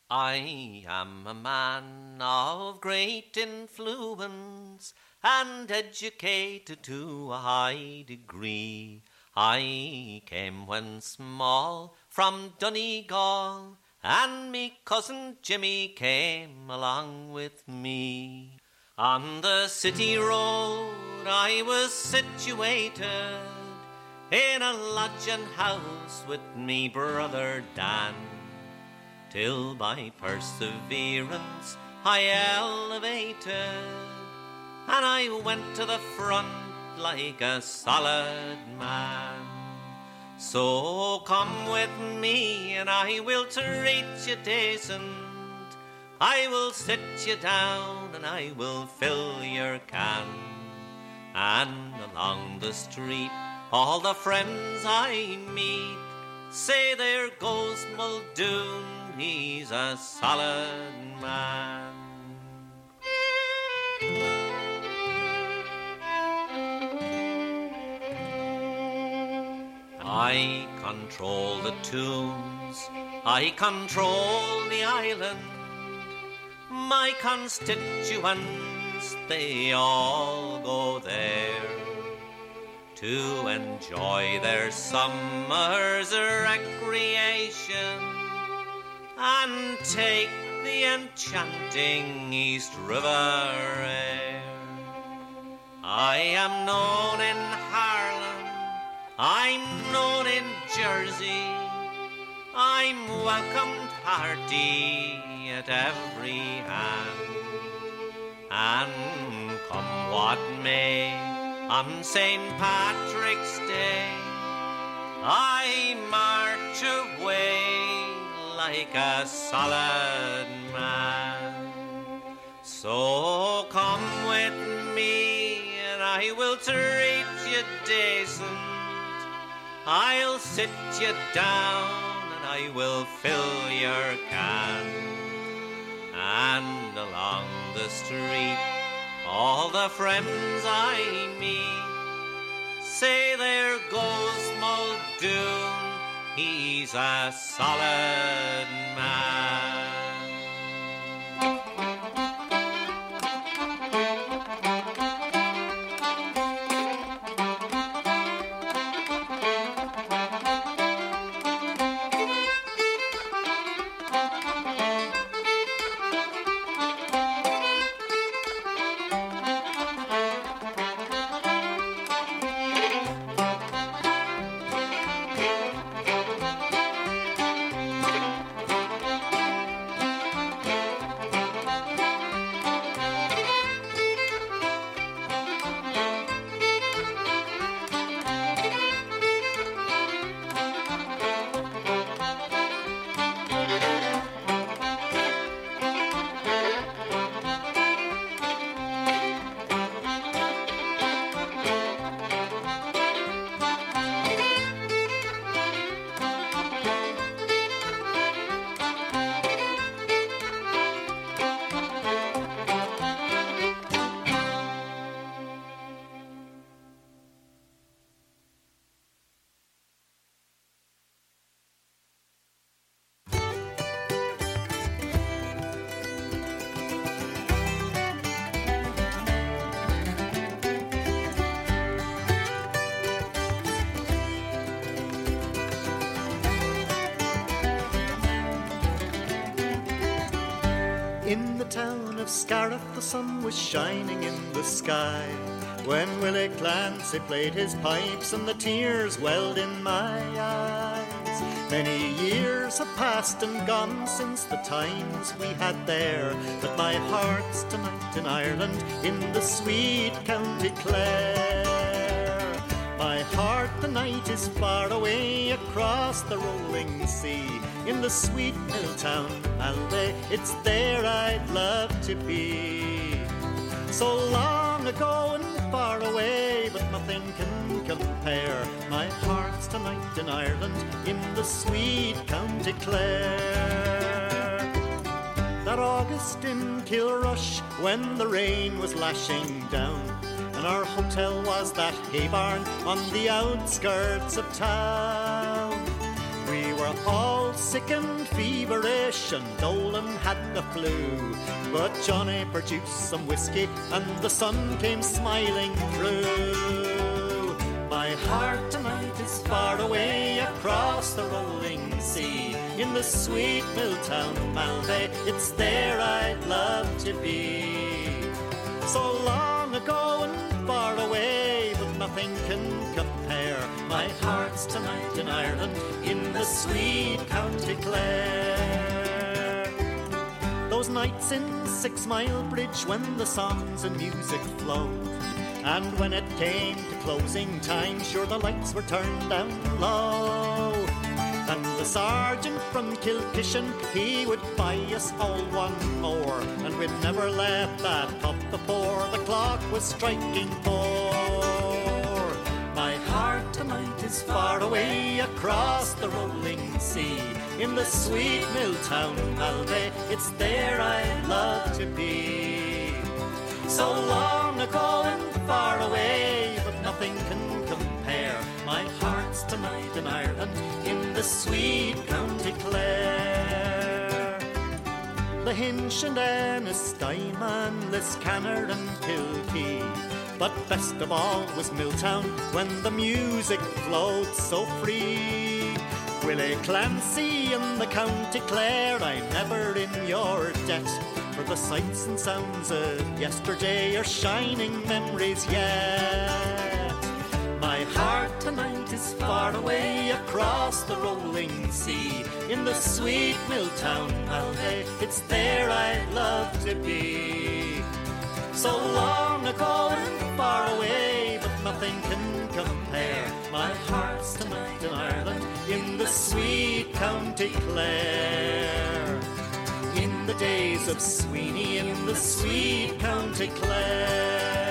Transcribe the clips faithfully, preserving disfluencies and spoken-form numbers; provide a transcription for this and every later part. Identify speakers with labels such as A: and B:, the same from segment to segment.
A: I am a man of great influence and educated to a high degree. I came when small from Donegal, and me cousin Jimmy came along with me. On the city road I was situated, in a lodging house with me brother Dan, till by perseverance I elevated, and I went to the front like a solid man. So come with me and I will treat you decent, I will sit you down and I will fill your can. And along the street all the friends I meet say, there goes Muldoon, he's a solid man. I control the tunes, I control the island. My constituents, they all go there to enjoy their summer's recreation and take the enchanting East River air. I am known in Harlem, I'm known in Jersey, I'm welcomed hearty at every hand. And come what may, on Saint Patrick's Day, I march away like a solid man. So come with me and I will treat you decent, I'll sit you down and I will fill your can. And along the street all the friends I meet say, there goes Muldoon, he's a solid man.
B: In the town of Scariff the sun was shining in the sky when Willie Clancy played his pipes and the tears welled in my eyes. Many years have passed and gone since the times we had there, but my heart's tonight in Ireland, in the sweet County Clare. My heart tonight is far away across the rolling sea, in the sweet mill town Alday, it's there I'd love to be. So long ago and far away, but nothing can compare. My heart's tonight in Ireland, in the sweet County Clare. That August in Kilrush, when the rain was lashing down, and our hotel was that hay barn on the outskirts of town, we were all sick and feverish, and Dolan had the flu. But Johnny produced some whiskey, and the sun came smiling through. My heart tonight is far away across the rolling sea, in the sweet mill town of Malbay. It's there I'd love to be. So long ago and far away, but nothing can compare. My heart's tonight in Ireland, in the sweet County Clare. Those nights in Six Mile Bridge when the songs and music flowed, and when it came to closing time, sure the lights were turned down low. And the sergeant from Kilkishen, he would buy us all one more, and we'd never let that cup before the clock was striking four. My heart tonight is far away across the rolling sea, in the sweet mill town Malbay. It's there I'd love to be. So long ago and far away, but nothing can compare. My heart's tonight in Ireland, in the sweet County Clare. The Hinch and Ernestine, Liscannor and Kilkee, but best of all was Milltown, when the music flowed so free. Willie Clancy in the County Clare, I'm never in your debt, for the sights and sounds of yesterday are shining memories yet. My heart tonight is far away across the rolling sea, in the sweet mill town Malbay. It's there I'd love to be. So long ago and far away, but nothing can compare. My heart's tonight in Ireland, in the sweet County Clare. In the days of Sweeney, in the sweet County Clare.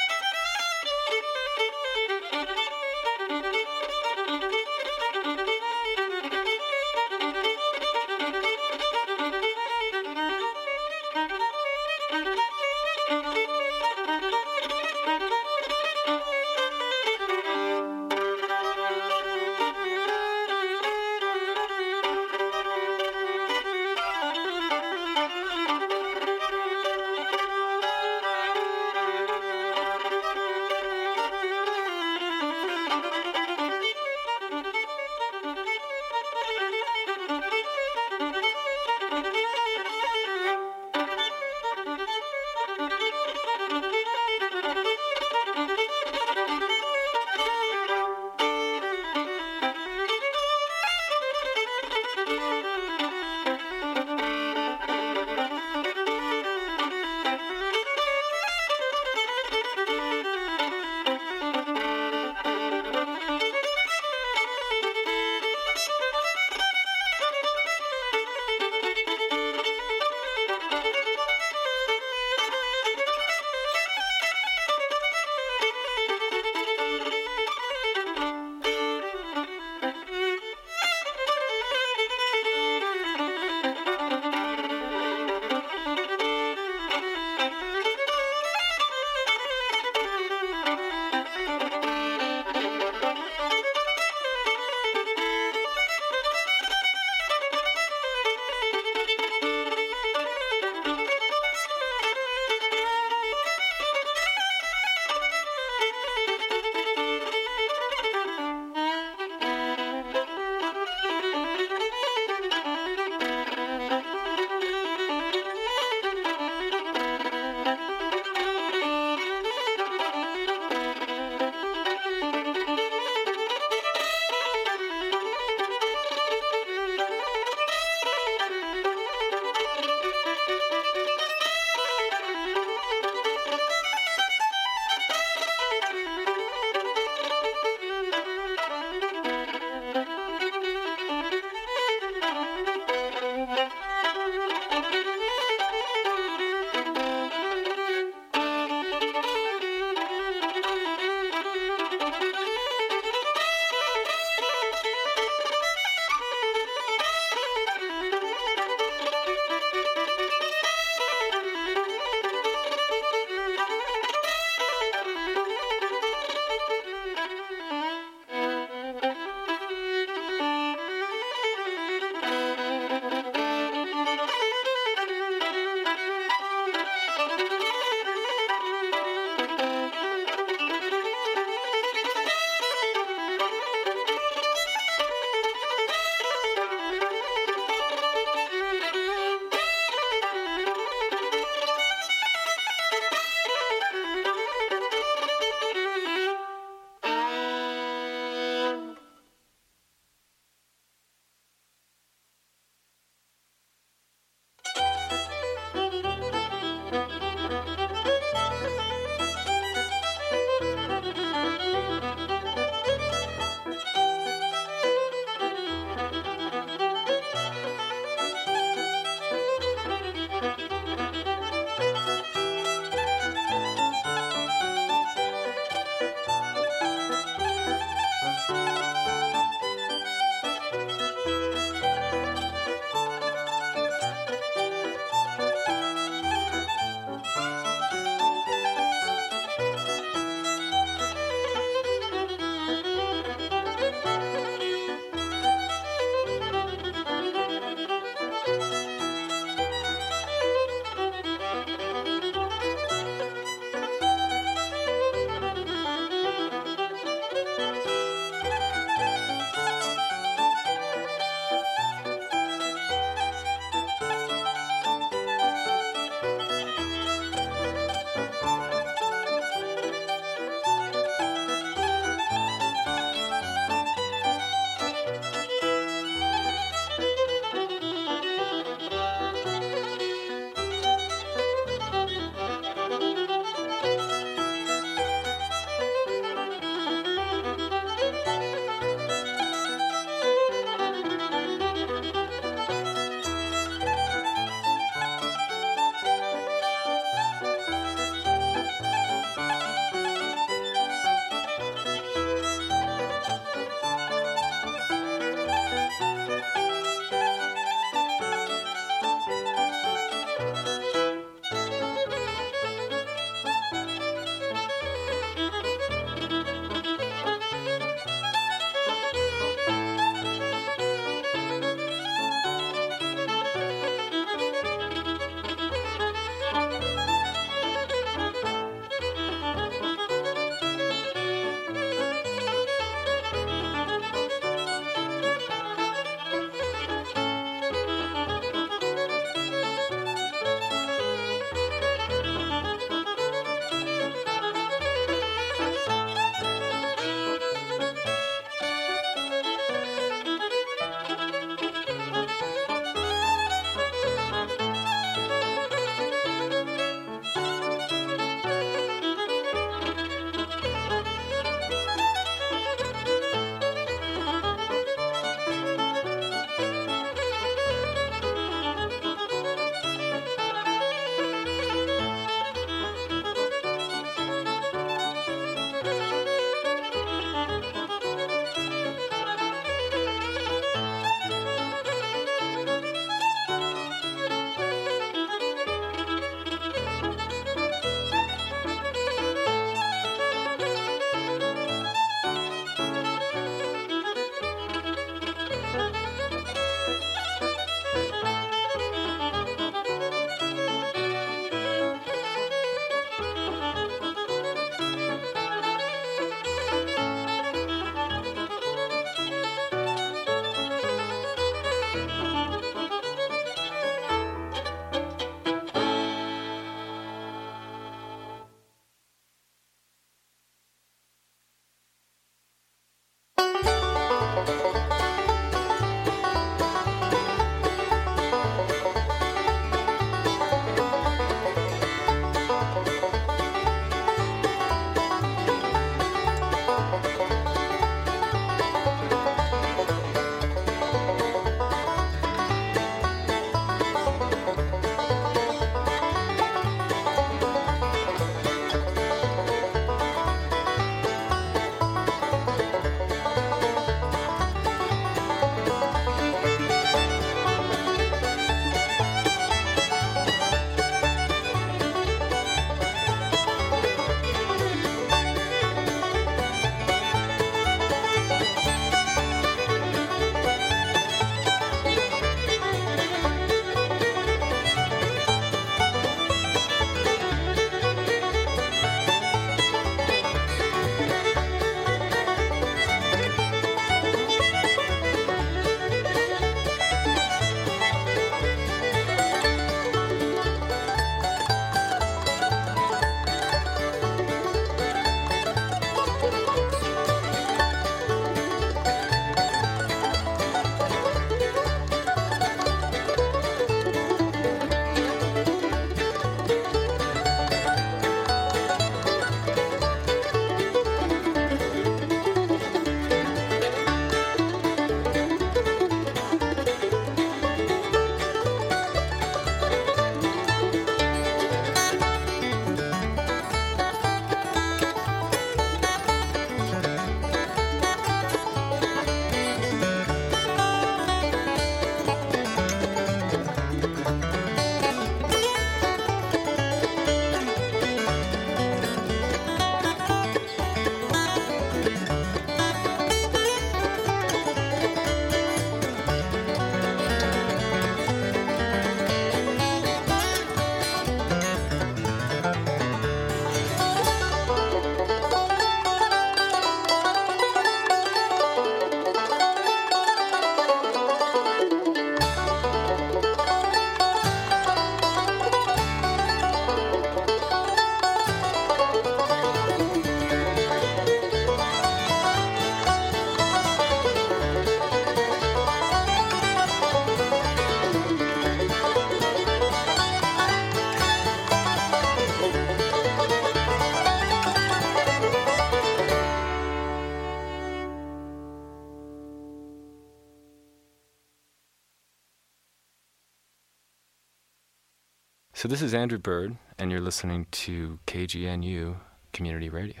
C: So this is Andrew Bird, and you're listening to K G N U Community Radio.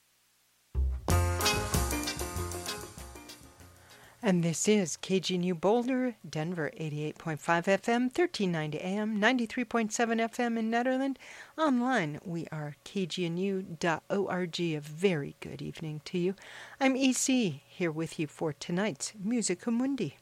D: And this is K G N U Boulder, Denver, eighty-eight point five F M, thirteen ninety A M, ninety-three point seven F M in Nederland. Online, we are k g n u dot org. A very good evening to you. I'm E C, here with you for tonight's Musica Mundi.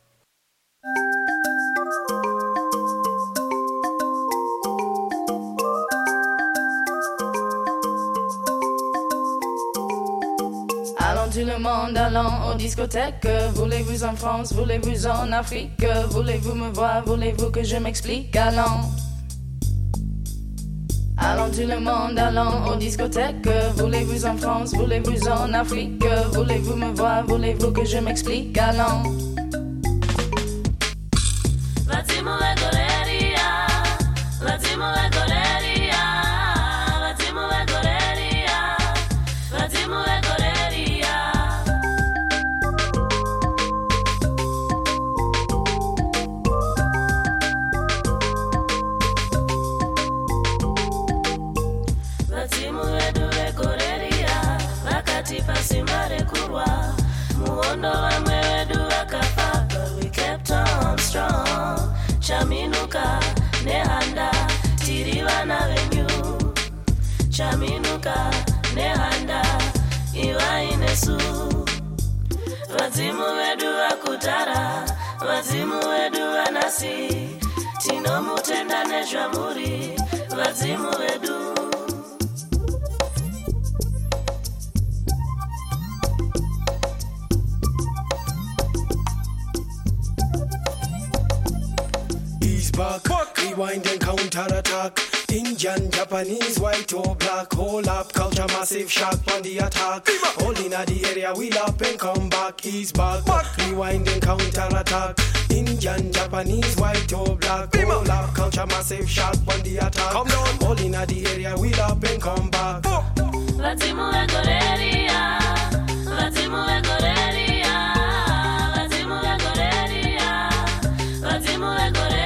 E: Allons tout le monde, allons aux discothèques. Voulez-vous en France, voulez-vous en Afrique? Voulez-vous me voir, voulez-vous que je m'explique? Allons. Allons tout le monde, allons aux discothèques. Voulez-vous en France, voulez-vous en Afrique? Voulez-vous me voir, voulez-vous que je m'explique? Allons.
F: Simare kurwa muondo wa mwewe duwaka pasi tinomutenda nezvamuri vadzimu vedu.
G: Back, rewind and counter attack. Indian, Japanese, white or black. Hold up, culture massive shock on the attack. All in the area, wheel up and come back. He's back, back. Rewind and counter attack. Indian, Japanese, white or black. Hold up, culture massive shock on the attack. Come down. All in the area, wheel up and come back.
F: Vadzimu vegoreria, vadzimu vegoreria, vadzimu vegoreria, vadzimu vegoreria.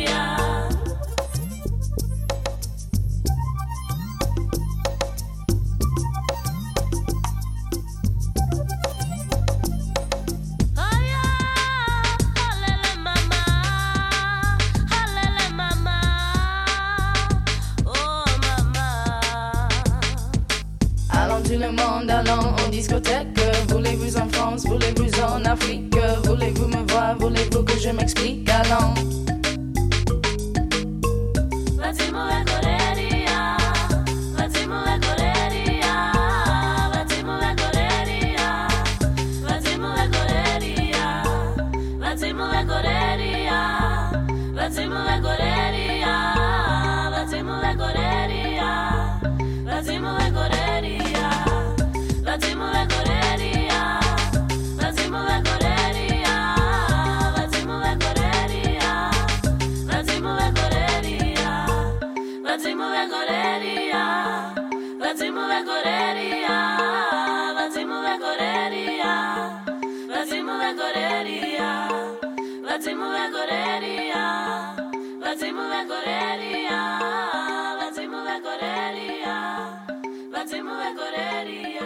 E: Tout le monde allant en discothèque. Voulez-vous en France, voulez-vous en Afrique? Voulez-vous me voir, voulez-vous que je m'explique? Allant.
F: Vadzimu vegoreria, vadzimu vegoreria, vadzimu vegoreria, vadzimu vegoreria, vadzimu vegoreria, vadzimu vegoreria, vadzimu vegoreria, vadzimu vegoreria. Vadzimu vegoreria, vadzimu vegoreria, vadzimu vegoreria, vadzimu vegoreria, vadzimu vegoreria, vadzimu vegoreria, vadzimu vegoreria, vadzimu vegoreria, vadzimu vegoreria, vadzimu vegoreria, vadzimu vegoreria, vadzimu vegoreria.